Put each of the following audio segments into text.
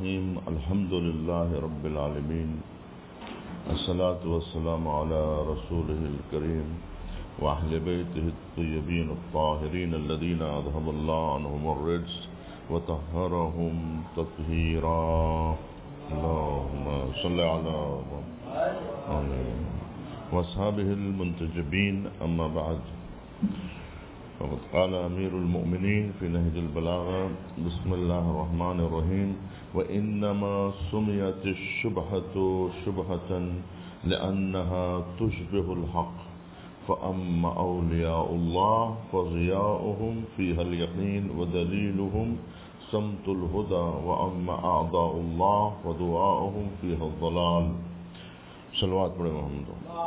الرحيم الحمد لله رب العالمين الصلاة والسلام على رسوله الكريم وأهل بيته الطيبين الطاهرين الذين أذهب الله عنهم الرجس وطهرهم تطهيرا اللهم صل على محمد وأصحابه المنتجبين أما بعد فقد قال أمير المؤمنين في نهج البلاغة بسم الله الرحمن الرحيم وإنما سميت الشبهة شبهة لأنها تشبه الحق فأما أولياء الله فضياؤهم فيها اليقين ودليلهم سمت الهدى وأما أعداء الله فدعاؤهم فيها الضلال صلوات بڑے محمد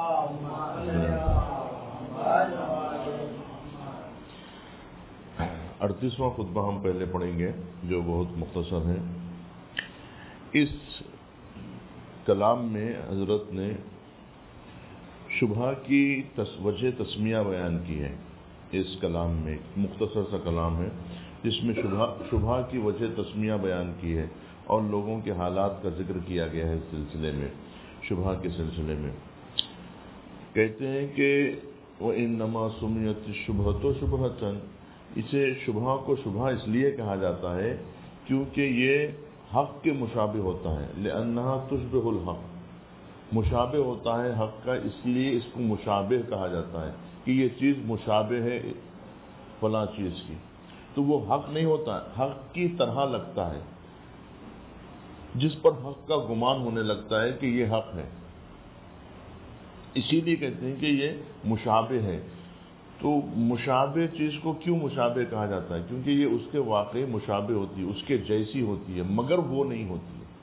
38واں خطبہ ہم پہلے پڑھیں گے جو بہت مختصر ہے. اس کلام میں حضرت نے شبہ کی وجہ تسمیہ بیان کی ہے. اس کلام میں مختصر سا کلام ہے جس میں شبہ کی وجہ تسمیہ بیان کی ہے اور لوگوں کے حالات کا ذکر کیا گیا ہے. اس سلسلے میں شبہ کے سلسلے میں کہتے ہیں کہ وَإِنَّمَا سُمِّيَتِ الشُّبْهَةُ شُبْهَةً، اسے شبہ کو شبہ اس لیے کہا جاتا ہے کیونکہ یہ حق کے مشابہ ہوتا ہے. لأنها تشبه الحق، مشابہ ہوتا ہے حق کا، اس لیے اس کو مشابہ کہا جاتا ہے کہ یہ چیز مشابہ ہے فلاں چیز کی. تو وہ حق نہیں ہوتا، حق کی طرح لگتا ہے. جس پر حق کا گمان ہونے لگتا ہے کہ یہ حق ہے، اسی لیے کہتے ہیں کہ یہ مشابہ ہے. تو مشابہ چیز کو کیوں مشابہ کہا جاتا ہے؟ کیونکہ یہ اس کے واقعی مشابہ ہوتی ہے، اس کے جیسی ہوتی ہے مگر وہ نہیں ہوتی ہے.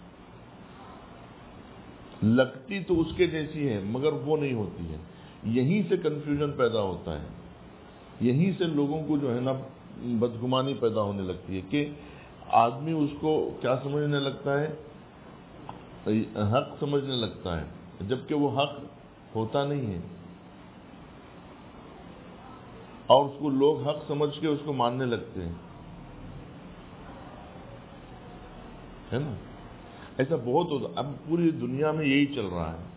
لگتی تو اس کے جیسی ہے مگر وہ نہیں ہوتی ہے. یہیں سے کنفیوژن پیدا ہوتا ہے، یہیں سے لوگوں کو جو ہے نا بدگمانی پیدا ہونے لگتی ہے کہ آدمی اس کو کیا سمجھنے لگتا ہے؟ حق سمجھنے لگتا ہے، جبکہ وہ حق ہوتا نہیں ہے. اور اس کو لوگ حق سمجھ کے اس کو ماننے لگتے ہیں، ہے نا. ایسا بہت ہوتا، اب پوری دنیا میں یہی چل رہا ہے.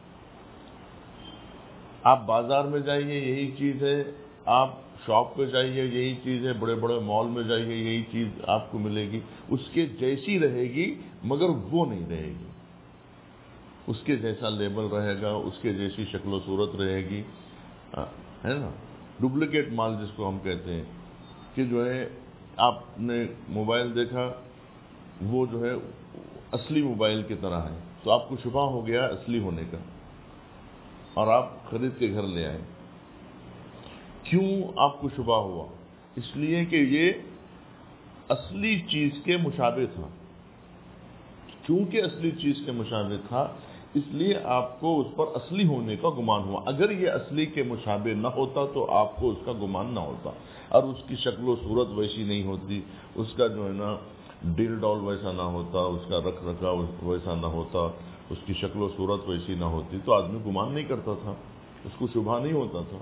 آپ بازار میں جائیے یہی چیز ہے، آپ شاپ پہ جائیے یہی چیز ہے، بڑے بڑے مال میں جائیے یہی چیز آپ کو ملے گی. اس کے جیسی رہے گی مگر وہ نہیں رہے گی. اس کے جیسا لیبل رہے گا، اس کے جیسی شکل و صورت رہے گی، ہے نا. ڈپلیکیٹ مال جس کو ہم کہتے ہیں کہ جو ہے آپ نے موبائل دیکھا وہ جو ہے اصلی موبائل کی طرح ہے تو آپ کو شبہ ہو گیا اصلی ہونے کا اور آپ خرید کے گھر لے آئے. کیوں آپ کو شبہ ہوا؟ اس لیے کہ یہ اصلی چیز کے مشابہ تھا. چونکہ اصلی چیز کے مشابہ تھا اس لیے آپ کو اس پر اصلی ہونے کا گمان ہوا. اگر یہ اصلی کے مشابہ نہ ہوتا تو آپ کو اس کا گمان نہ ہوتا، اور اس کی شکل و صورت ویسی نہیں ہوتی، اس کا جو ہے نا ڈیل ڈال ویسا نہ ہوتا، اس کا رکھ رکھاؤ ویسا نہ ہوتا، اس کی شکل و صورت ویسی نہ ہوتی تو آدمی گمان نہیں کرتا تھا، اس کو شبہ نہیں ہوتا تھا.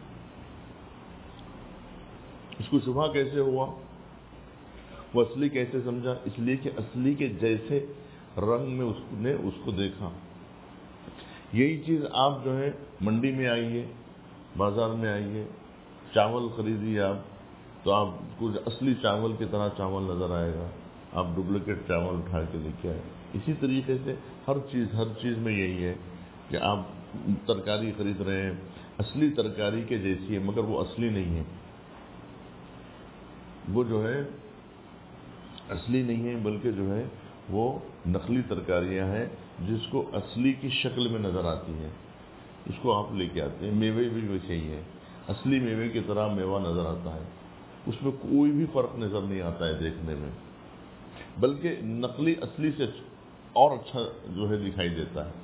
اس کو شبہ کیسے ہوا؟ وہ اصلی کیسے سمجھا؟ اس لیے کہ اصلی کے جیسے رنگ میں اس نے اس کو دیکھا. یہی چیز آپ جو ہے منڈی میں آئیے، بازار میں آئیے، چاول خریدیے آپ تو آپ کو اصلی چاول کی طرح چاول نظر آئے گا، آپ ڈپلیکیٹ چاول اٹھا کے لے کے آئے. اسی طریقے سے ہر چیز میں یہی ہے کہ آپ ترکاری خرید رہے ہیں، اصلی ترکاری کے جیسی ہے مگر وہ اصلی نہیں ہے، وہ جو ہے اصلی نہیں ہے بلکہ جو ہے وہ نقلی ترکاریاں ہیں جس کو اصلی کی شکل میں نظر آتی ہیں، اس کو آپ لے کے آتے ہیں. میوے بھی ویسے ہی ہے، اصلی میوے کی طرح میوہ نظر آتا ہے، اس میں کوئی بھی فرق نظر نہیں آتا ہے دیکھنے میں، بلکہ نقلی اصلی سے اور اچھا جو ہے دکھائی دیتا ہے،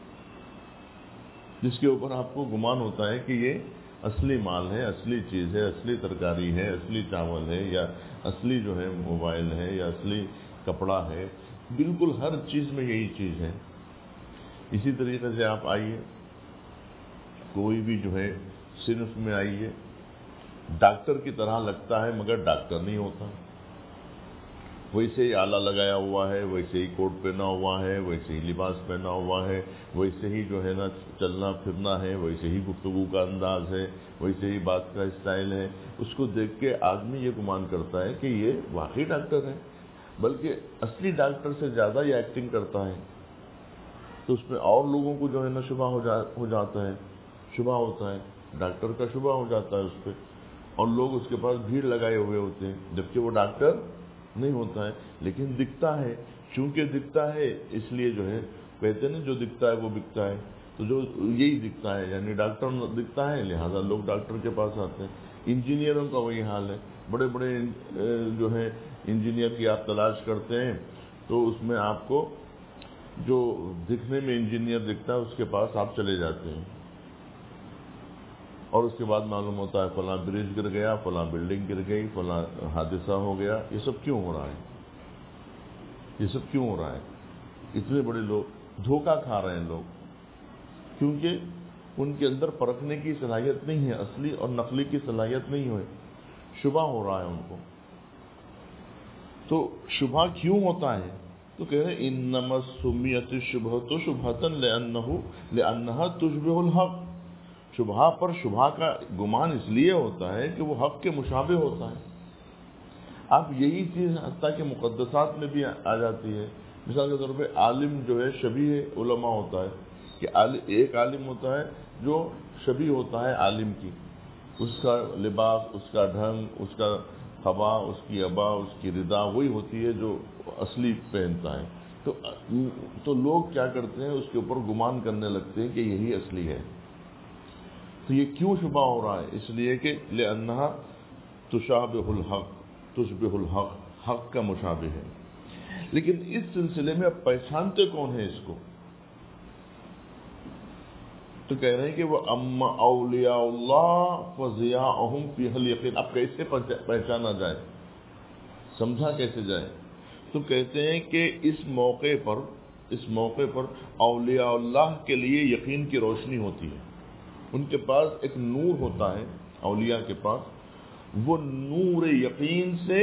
جس کے اوپر آپ کو گمان ہوتا ہے کہ یہ اصلی مال ہے، اصلی چیز ہے، اصلی ترکاری ہے، اصلی چاول ہے، یا اصلی جو ہے موبائل ہے، یا اصلی کپڑا ہے. بالکل ہر چیز میں یہی چیز ہے. اسی طریقے سے آپ آئیے کوئی بھی جو ہے صنف میں آئیے، ڈاکٹر کی طرح لگتا ہے مگر ڈاکٹر نہیں ہوتا. ویسے ہی آلہ لگایا ہوا ہے، ویسے ہی کوٹ پہنا ہوا ہے، ویسے ہی لباس پہنا ہوا ہے، ویسے ہی جو ہے نا چلنا پھرنا ہے، ویسے ہی گفتگو کا انداز ہے، ویسے ہی بات کا اسٹائل ہے، اس کو دیکھ کے آدمی یہ گمان کرتا ہے کہ یہ واقعی ڈاکٹر ہے، بلکہ اصلی ڈاکٹر سے زیادہ یہ ایکٹنگ کرتا ہے. تو اس میں اور لوگوں کو جو ہے نا شبہ ہو جاتا ہے، شبہ ہوتا ہے، ڈاکٹر کا شبہ ہو جاتا ہے اس پہ، اور لوگ اس کے پاس بھیڑ لگائے ہوئے ہوتے ہیں، جبکہ وہ ڈاکٹر نہیں ہوتا ہے، لیکن دکھتا ہے. چونکہ دکھتا ہے اس لیے جو ہے کہتے ہیں نا جو دکھتا ہے وہ بکتا ہے. تو جو یہی دکھتا ہے یعنی ڈاکٹر دکھتا ہے، لہذا لوگ ڈاکٹر کے پاس آتے ہیں. انجینئروں کا وہی حال ہے. بڑے بڑے جو ہے انجینئر کی آپ تلاش کرتے ہیں تو اس میں آپ کو جو دکھنے میں انجینئر دکھتا ہے اس کے پاس آپ چلے جاتے ہیں، اور اس کے بعد معلوم ہوتا ہے فلاں برج گر گیا، فلاں بلڈنگ گر گئی، فلاں حادثہ ہو گیا. یہ سب کیوں ہو رہا ہے؟ یہ سب کیوں ہو رہا ہے؟ اتنے بڑے لوگ دھوکہ کھا رہے ہیں لوگ، کیونکہ ان کے اندر پرکھنے کی صلاحیت نہیں ہے، اصلی اور نقلی کی صلاحیت نہیں ہے، شبہ ہو رہا ہے ان کو. تو شبہ کیوں ہوتا ہے؟ تو کہہ رہے ہیں انما سمیت الشبہۃ شبہۃ لأنها تشبہ الحق. شبہ پر شبہ کا گمان اس لیے ہوتا ہے کہ وہ حق کے مشابہ ہوتا ہے. اب یہی چیز حتیٰ کہ مقدسات میں بھی آ جاتی ہے. مثال کے طور پہ عالم جو ہے شبیہ علماء ہوتا ہے، کہ ایک عالم ہوتا ہے جو شبیہ ہوتا ہے عالم کی، اس کا لباس، اس کا ڈھنگ، اس کا خبا، اس کی ابا، اس کی ردا وہی ہوتی ہے جو اصلی پہنتا ہے. تو لوگ کیا کرتے ہیں، اس کے اوپر گمان کرنے لگتے ہیں کہ یہی اصلی ہے. تو یہ کیوں شبہ ہو رہا ہے؟ اس لیے کہ لأنها تشابہ الحق، تشبہ الحق، حق کا مشابہ ہے. لیکن اس سلسلے میں اب پہچانتے کون ہیں اس کو؟ تو کہہ رہے ہیں کہ وہ اما اولیاء اللہ فضیاءہم فیہ الیقین. اب کیسے پہچانا جائے، سمجھا کیسے جائے؟ تو کہتے ہیں کہ اس موقع پر اولیاء اللہ کے لیے یقین کی روشنی ہوتی ہے. ان کے پاس ایک نور ہوتا ہے، اولیاء کے پاس، وہ نور یقین سے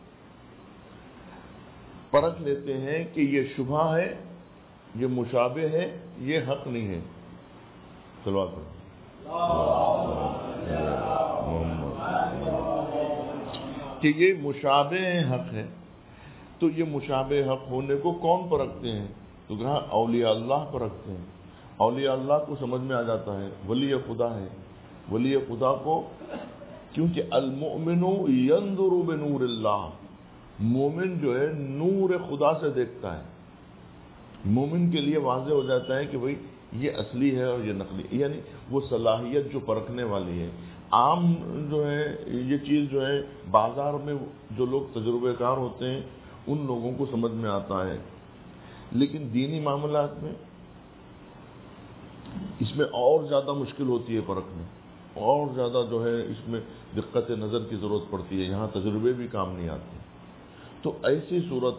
پرکھ لیتے ہیں کہ یہ شبہ ہے، یہ مشابہ ہے، یہ حق نہیں ہے. صلوات کہ یہ مشابہ حق ہے. تو یہ مشابہ حق ہونے کو کون پرکھتے ہیں؟ تو کہا اولیاء اللہ پرکھتے ہیں. اولیاء اللہ کو سمجھ میں آ جاتا ہے ولی خدا ہے. ولی خدا کو کیونکہ المؤمن ينظر بنور اللہ، مومن جو ہے نور خدا سے دیکھتا ہے. مومن کے لیے واضح ہو جاتا ہے کہ بھئی یہ اصلی ہے اور یہ نقلی، یعنی وہ صلاحیت جو پرکھنے والی ہے. عام جو ہے یہ چیز جو ہے بازار میں جو لوگ تجربہ کار ہوتے ہیں ان لوگوں کو سمجھ میں آتا ہے، لیکن دینی معاملات میں اس میں اور زیادہ مشکل ہوتی ہے پرکھنا، اور زیادہ جو ہے اس میں دقت نظر کی ضرورت پڑتی ہے. یہاں تجربے بھی کام نہیں آتے. تو ایسی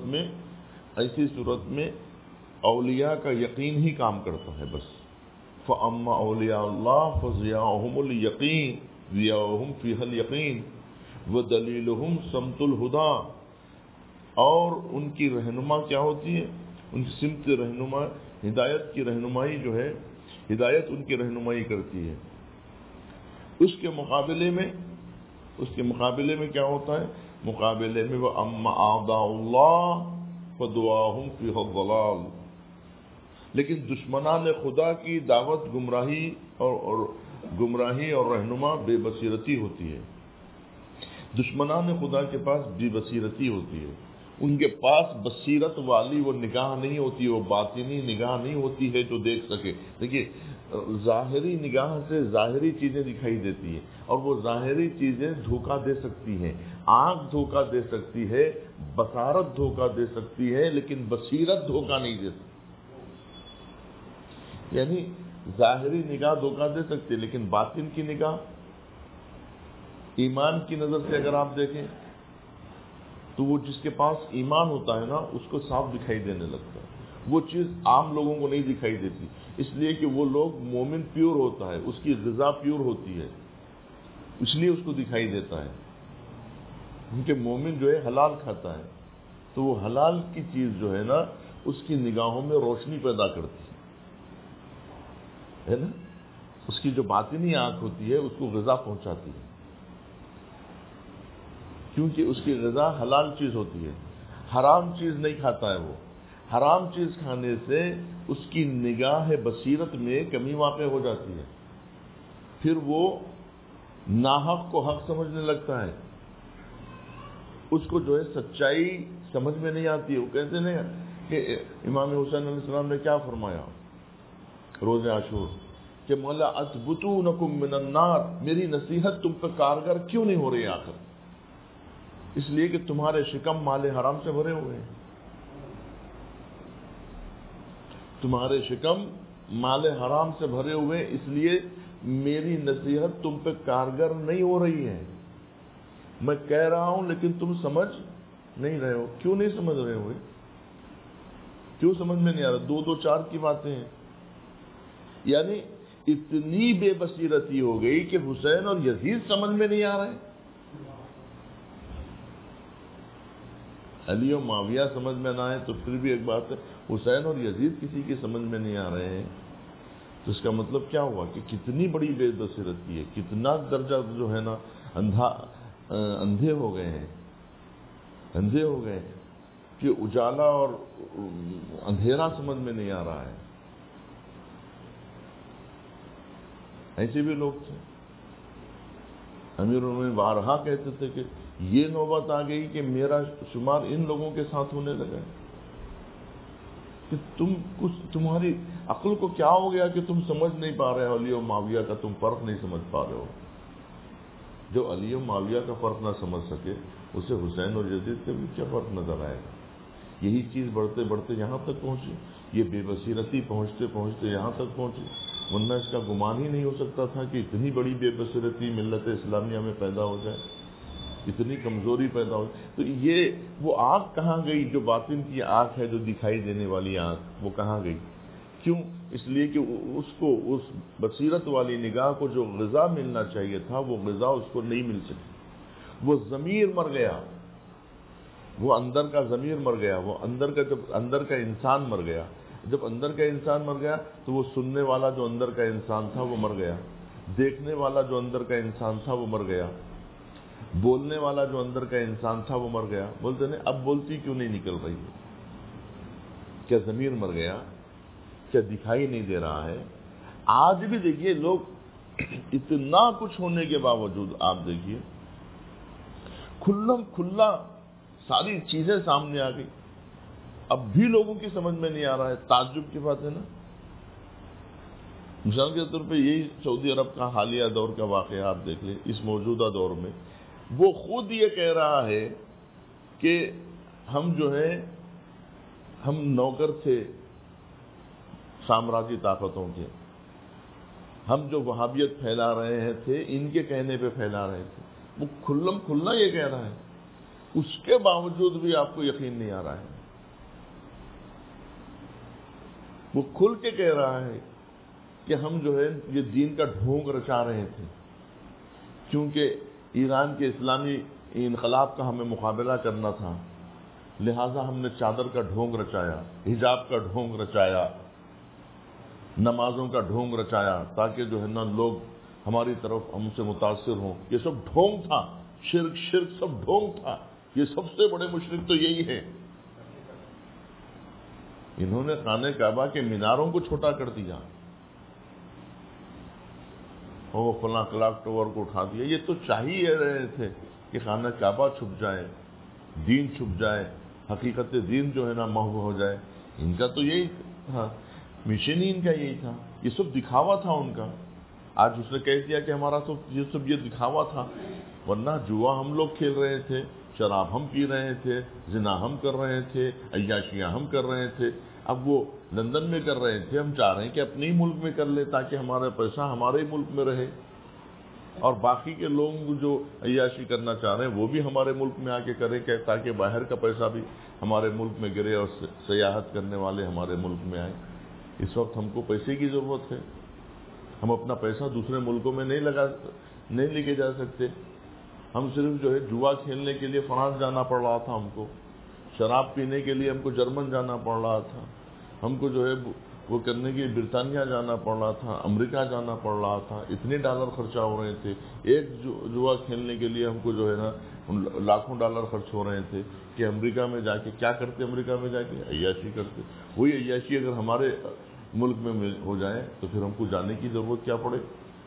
صورت میں اولیاء کا یقین ہی کام کرتا ہے بس. فَأَمَّا أَوْلِيَاءُ اللَّهِ فَضِيَاؤُهُمُ الْيَقِينُ ضِيَاؤُهُمْ فِيهَا الْيَقِينُ وَدَلِيلُهُمْ سَمْتُ الْهُدَىٰ. اور ان کی رہنما کیا ہوتی ہے؟ ان کی سمت رہنما، ہدایت کی رہنمائی جو ہے، ہدایت ان کی رہنمائی کرتی ہے. اس کے مقابلے میں کیا ہوتا ہے؟ مقابلے میں وَأَمَّا أَعْدَاءُ اللَّهِ فَدُعَاهُمْ فِيهَا الضَّلَالُ. لیکن دشمنان خدا کی دعوت گمراہی اور رہنما بے بصیرتی ہوتی ہے. دشمنان خدا کے پاس بے بصیرتی ہوتی ہے. ان کے پاس بصیرت والی وہ نگاہ نہیں ہوتی، وہ باطنی نگاہ نہیں ہوتی ہے جو دیکھ سکے. دیکھیے ظاہری نگاہ سے ظاہری چیزیں دکھائی دیتی ہیں، اور وہ ظاہری چیزیں دھوکہ دے سکتی ہیں. آنکھ دھوکہ دے سکتی ہے، بصارت دھوکہ دے سکتی ہے، لیکن بصیرت دھوکہ نہیں دے سکتی. یعنی ظاہری نگاہ دھوکہ دے سکتی ہے، لیکن باطن کی نگاہ، ایمان کی نظر سے اگر آپ دیکھیں تو وہ جس کے پاس ایمان ہوتا ہے نا اس کو صاف دکھائی دینے لگتا ہے. وہ چیز عام لوگوں کو نہیں دکھائی دیتی، اس لیے کہ وہ لوگ مومن پیور ہوتا ہے، اس کی غذا پیور ہوتی ہے، اس لیے اس کو دکھائی دیتا ہے. کیونکہ مومن جو ہے حلال کھاتا ہے، تو وہ حلال کی چیز جو ہے نا اس کی نگاہوں میں روشنی پیدا کرتی ہے نا، اس کی جو باطنی آنکھ ہوتی ہے اس کو غذا پہنچاتی ہے، کیونکہ اس کی غذا حلال چیز ہوتی ہے، حرام چیز نہیں کھاتا ہے وہ۔ حرام چیز کھانے سے اس کی نگاہ بصیرت میں کمی واقع ہو جاتی ہے، پھر وہ ناحق کو حق سمجھنے لگتا ہے، اس کو جو ہے سچائی سمجھ میں نہیں آتی ہے۔ وہ کہتے ہیں کہ امام حسین علیہ السلام نے کیا فرمایا روز عاشور کہ مولا اثبتونکم من النار، میری نصیحت تم پہ کارگر کیوں نہیں ہو رہی آخر؟ اس لیے کہ تمہارے شکم مال حرام سے بھرے ہوئے ہیں، تمہارے شکم مال حرام سے بھرے ہوئے، اس لیے میری نصیحت تم پہ کارگر نہیں ہو رہی ہے۔ میں کہہ رہا ہوں لیکن تم سمجھ نہیں رہے ہو۔ کیوں نہیں سمجھ رہے ہوئے؟ کیوں سمجھ میں نہیں آ رہا؟ دو دو چار کی باتیں ہیں، یعنی اتنی بے بصیرتی ہو گئی کہ حسین اور یزید سمجھ میں نہیں آ رہے، علی و معاویہ سمجھ میں نہ آئے تو پھر بھی ایک بات ہے، حسین اور یزید کسی کی سمجھ میں نہیں آ رہے ہیں، تو اس کا مطلب کیا ہوا کہ کتنی بڑی بے بصیرتی ہے، کتنا درجہ جو ہے نا اندھے ہو گئے ہیں، اندھے ہو گئے ہیں کہ اجالا اور اندھیرا سمجھ میں نہیں آ رہا ہے۔ ایسے بھی لوگ تھے، امیر المومنین بارہا کہتے تھے کہ یہ نوبت آ گئی کہ میرا شمار ان لوگوں کے ساتھ ہونے لگا کہ تمہاری عقل کو کیا ہو گیا کہ تم سمجھ نہیں پا رہے ہو، علی و معاویہ کا تم فرق نہیں سمجھ پا رہے ہو۔ جو علی و معاویہ کا فرق نہ سمجھ سکے اسے حسین اور یزید کا بھی کیا فرق نظر آئے گا؟ یہی چیز بڑھتے بڑھتے یہاں تک پہنچی، یہ بے بصیرتی پہنچتے پہنچتے یہاں تک پہنچی، ورنہ اس کا گمان ہی نہیں ہو سکتا تھا کہ اتنی بڑی بے بصیرتی ملت اسلامیہ میں پیدا ہو جائے، اتنی کمزوری پیدا ہو۔ تو یہ وہ آنکھ کہاں گئی جو باطن کی آنکھ ہے، جو دکھائی دینے والی آنکھ، وہ کہاں گئی؟ کیوں؟ اس لیے کہ اس کو اس بصیرت والی نگاہ کو جو غذا ملنا چاہیے تھا وہ غذا اس کو نہیں مل سکی، وہ ضمیر مر گیا، وہ اندر کا ضمیر مر گیا، وہ جب اندر کا انسان مر گیا، جب اندر کا انسان مر گیا تو وہ سننے والا جو اندر کا انسان تھا وہ مر گیا، دیکھنے والا جو اندر کا انسان تھا وہ مر گیا، بولنے والا جو اندر کا انسان تھا وہ مر گیا۔ بولتے نہیں اب بولتی کیوں نہیں نکل رہی ہے؟ کیا ضمیر مر گیا؟ کیا دکھائی نہیں دے رہا ہے؟ آج بھی دیکھیے لوگ اتنا کچھ ہونے کے باوجود آپ دیکھیے کھلا ساری چیزیں سامنے آ گئی، اب بھی لوگوں کی سمجھ میں نہیں آ رہا ہے۔ تعجب کی بات ہے نا۔ مثال کے طور پہ یہی سعودی عرب کا حالیہ دور کا واقعہ آپ دیکھ لیں، اس موجودہ دور میں وہ خود یہ کہہ رہا ہے کہ ہم جو ہے ہم نوکر تھے سامراجی طاقتوں کے، ہم جو وہابیت پھیلا رہے تھے ان کے کہنے پہ پھیلا رہے تھے، وہ کھلا یہ کہہ رہا ہے، اس کے باوجود بھی آپ کو یقین نہیں آ رہا ہے۔ وہ کھل کے کہہ رہا ہے کہ ہم جو ہے یہ دین کا ڈھونگ رچا رہے تھے، کیونکہ ایران کے اسلامی انقلاب کا ہمیں مقابلہ کرنا تھا، لہٰذا ہم نے چادر کا ڈھونگ رچایا، حجاب کا ڈھونگ رچایا، نمازوں کا ڈھونگ رچایا، تاکہ جو ہے نا لوگ ہماری طرف ہم سے متاثر ہوں۔ یہ سب ڈھونگ تھا، شرک سب ڈھونگ تھا، یہ سب سے بڑے مشرک تو یہی ہے۔ انہوں نے خانہ کعبہ کے میناروں کو چھوٹا کر دیا، وہ فلاں کلاک ٹاور کو اٹھا دیا۔ یہ تو چاہیے رہے تھے کہ خانہ کعبہ چھپ جائے، دین چھپ جائے، حقیقت دین جو ہے نا محو ہو جائے۔ ان کا تو یہی تھا، مشن ہی ان کا یہی تھا، یہ سب دکھاوا تھا ان کا۔ آج اس نے کہہ دیا کہ ہمارا تو یہ سب یہ دکھاوا تھا، ورنہ جوا ہم لوگ کھیل رہے تھے، شراب ہم پی رہے تھے، زنا ہم کر رہے تھے، عیاشیاں ہم کر رہے تھے۔ اب وہ لندن میں کر رہے تھے، ہم چاہ رہے ہیں کہ اپنے ہی ملک میں کر لیں تاکہ ہمارا پیسہ ہمارے ہی ملک میں رہے، اور باقی کے لوگ جو عیاشی کرنا چاہ رہے ہیں وہ بھی ہمارے ملک میں آ کے کریں تاکہ باہر کا پیسہ بھی ہمارے ملک میں گرے اور سیاحت کرنے والے ہمارے ملک میں آئیں۔ اس وقت ہم کو پیسے کی ضرورت ہے، ہم اپنا پیسہ دوسرے ملکوں میں نہیں لے کے جا سکتے۔ ہم صرف جو ہے جوا کھیلنے کے لیے فرانس جانا پڑ رہا تھا ہم کو، شراب پینے کے لیے ہم کو جرمن جانا پڑ رہا تھا، ہم کو جو ہے وہ کرنے کے لیے برطانیہ جانا پڑ رہا تھا، امریکہ جانا پڑ رہا تھا، اتنے ڈالر خرچہ ہو رہے تھے، ایک جوا کھیلنے کے لیے ہم کو جو ہے نا لاکھوں ڈالر خرچ ہو رہے تھے کہ امریکہ میں جا کے کیا کرتے، امریکہ میں جا کے عیاشی کرتے۔ وہی عیاشی اگر ہمارے ملک میں ہو جائے تو پھر ہم کو جانے کی ضرورت کیا پڑے؟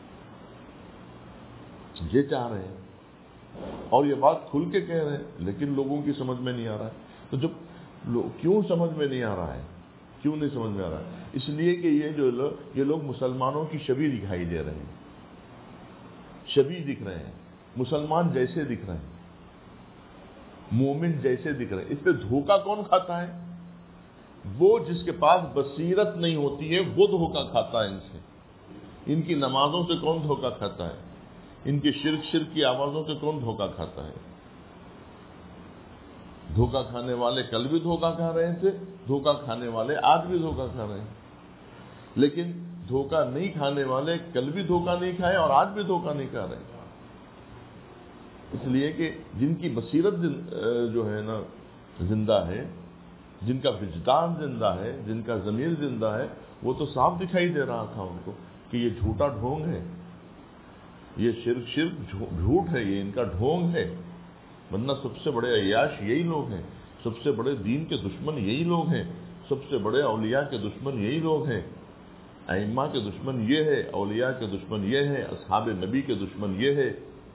یہ چاہ رہے ہیں اور یہ بات کھل کے کہہ رہے ہیں، لیکن لوگوں کی سمجھ میں نہیں آ رہا ہے۔ تو جب کیوں سمجھ میں نہیں آ رہا ہے؟ کیوں نہیں سمجھ میں آ رہا ہے؟ اس لیے کہ یہ لوگ مسلمانوں کی شبیہ دکھائی دے رہے ہیں، شبیہ دکھ رہے ہیں، مسلمان جیسے دکھ رہے ہیں، مومن جیسے دکھ رہے ہیں۔ اس پہ دھوکہ کون کھاتا ہے؟ وہ جس کے پاس بصیرت نہیں ہوتی ہے وہ دھوکہ کھاتا ہے ان سے۔ ان کی نمازوں سے کون دھوکہ کھاتا ہے؟ ان کی شرک کی آوازوں سے کون دھوکہ کھاتا ہے؟ دھوکہ کھانے والے کل بھی دھوکہ کھا رہے تھے، دھوکہ کھانے والے آج بھی دھوکہ کھا رہے ہیں، لیکن دھوکہ نہیں کھانے والے کل بھی دھوکہ نہیں کھائے اور آج بھی دھوکہ نہیں کھا رہے، اس لیے کہ جن کی بصیرت جو ہے نا زندہ ہے، جن کا وجدان زندہ ہے، جن کا ضمیر زندہ ہے، وہ تو صاف دکھائی دے رہا تھا ان کو کہ یہ جھوٹا ڈھونگ ہے، یہ شرک جھوٹ ہے، یہ ان کا ڈھونگ ہے، ورنہ سب سے بڑے عیاش یہی لوگ ہیں، سب سے بڑے دین کے دشمن یہی لوگ ہیں، سب سے بڑے اولیاء کے دشمن یہی لوگ ہیں، ائمہ کے دشمن یہ ہے، اولیاء کے دشمن یہ ہے، اصحاب نبی کے دشمن یہ ہے،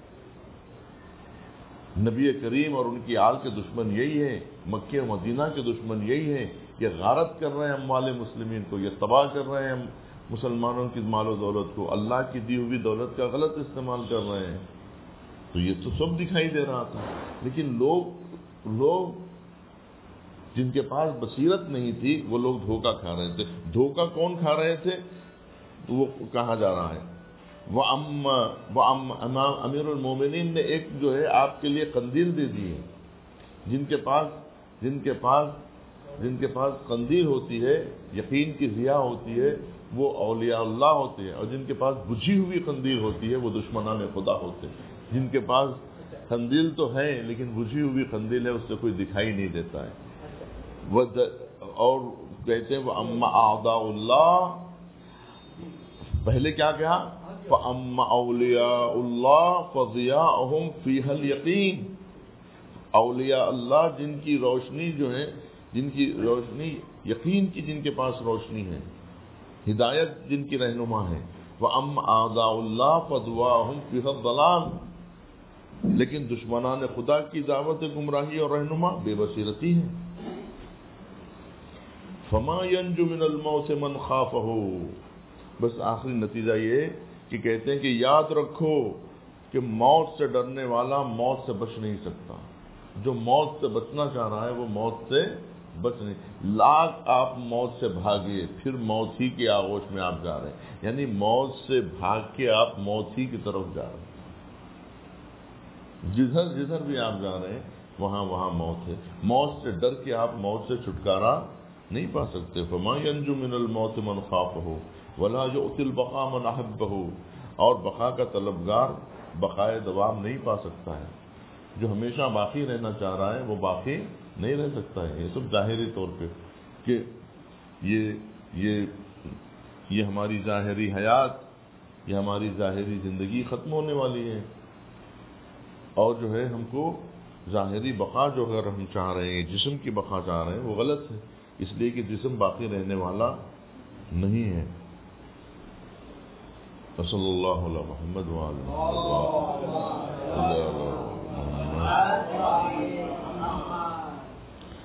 نبی کریم اور ان کی آل کے دشمن یہی ہیں، مکہ و مدینہ کے دشمن یہی ہیں، یہ غارت کر رہے ہیں اموال مسلمین کو، یہ تباہ کر رہے ہیں مسلمانوں کی مال و دولت کو، اللہ کی دی ہوئی دولت کا غلط استعمال کر رہے ہیں۔ تو یہ تو سب دکھائی دے رہا تھا، لیکن لوگ جن کے پاس بصیرت نہیں تھی وہ لوگ دھوکہ کھا رہے تھے۔ دھوکہ کون کھا رہے تھے؟ تو وہ کہا جا رہا ہے امیر المومنین نے ایک جو ہے آپ کے لیے قندیل دے دی ہے، جن کے پاس قندیل ہوتی ہے، یقین کی ضیاء ہوتی ہے، وہ اولیاء اللہ ہوتے ہیں، اور جن کے پاس بجھی ہوئی قندیل ہوتی ہے وہ دشمنان خدا ہوتے ہیں۔ جن کے پاس قندیل تو ہے لیکن بجھی ہوئی قندیل ہے، اس سے کوئی دکھائی نہیں دیتا ہے، اور کہتے ہیں وہ اما اعداء اللہ، پہلے کیا کہا؟ فَأَمَّا أَوْلِيَاءُ اللَّهِ فَضِيَاؤُهُمْ فِيهَا الْيَقِينُ، اولیاء اللہ جن کی روشنی جو ہے، جن کی روشنی یقین کی، جن کے پاس روشنی ہے، ہدایت جن کی رہنما ہے، وَأَمَّا أَعْدَاءُ اللَّهِ فَضِيَاؤُهُمْ فِيهَا الضَّلَالُ، لیکن دشمنان خدا کی دعوت گمراہی اور رہنما بے بصیرتی ہے۔ فَمَا يَنْجُو مِنَ الْمَوْتِ مَنْ خَافَهُ، بس آخری نتیجہ یہ کہ کہتے ہیں کہ یاد رکھو کہ موت سے ڈرنے والا موت سے بچ نہیں سکتا، جو موت سے بچنا چاہ رہا ہے وہ موت سے بچ نہیں، لاکھ آپ موت سے بھاگیے پھر موت ہی کے آغوش میں آپ جا رہے ہیں، یعنی موت سے بھاگ کے آپ موت ہی کی طرف جا رہے ہیں، جدھر بھی آپ جا رہے ہیں وہاں موت ہے، موت سے ڈر کے آپ موت سے چھٹکارا نہیں پا سکتے۔ فما ينجو من الموت من خافه ولا يؤتي البقاء من احبه، اور بقا کا طلبگار بقائے دوام نہیں پا سکتا ہے، جو ہمیشہ باقی رہنا چاہ رہا ہے وہ باقی نہیں رہ سکتا ہے۔ یہ سب ظاہری طور پہ کہ یہ ہماری ظاہری حیات، یہ ہماری ظاہری زندگی ختم ہونے والی ہے، اور جو ہے ہم کو ظاہری بقا جو اگر ہم چاہ رہے ہیں، جسم کی بقا چاہ رہے ہیں، وہ غلط ہے، اس لیے کہ جسم باقی رہنے والا نہیں ہے۔ صلی اللہ علیہ محمد وعلی محمد۔